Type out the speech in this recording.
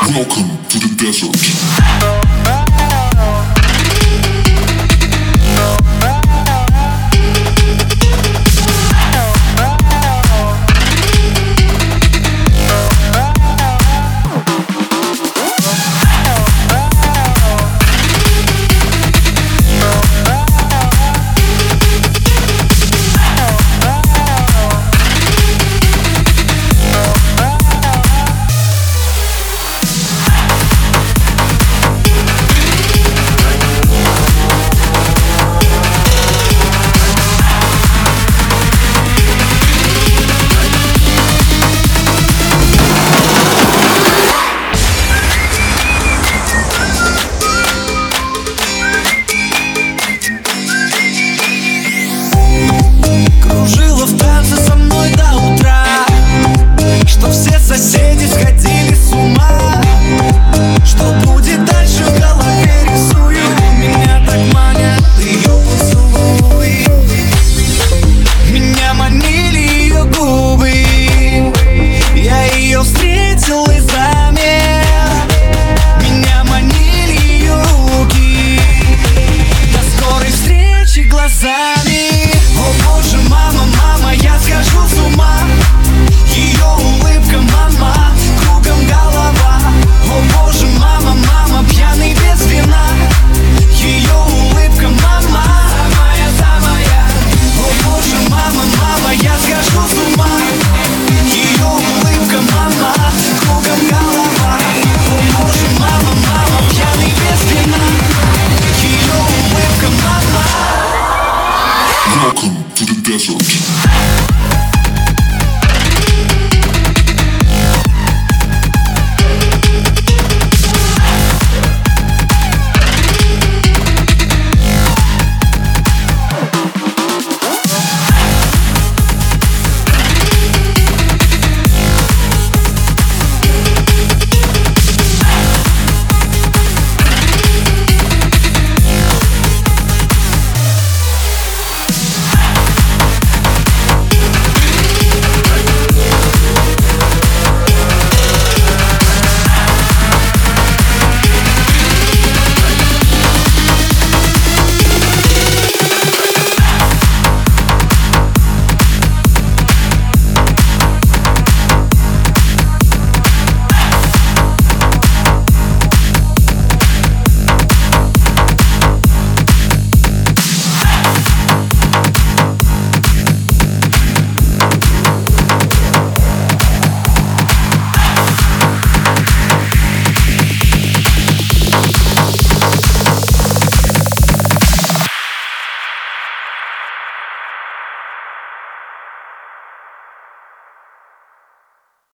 Welcome to the desert. Кружила в танце со мной до утра, что все соседи сходили с ума. Что будет дальше, в голове рисую. Меня так манят ее поцелуи, меня манили ее губы. Я ее встретил и замер, меня манили ее руки. До скорой встречи глазами. О боже, мама, мама, я схожу с ума. Ее улыбка, мама, кругом голова. О боже, мама, мама, пьяный без вина. Ее улыбка, мама, самая, самая. О боже, мама, мама, я схожу с ума. Ее улыбка, мама, кругом голова. О боже, мама, мама, пьяный без вина. Ее улыбка, мама. Welcome to the desert.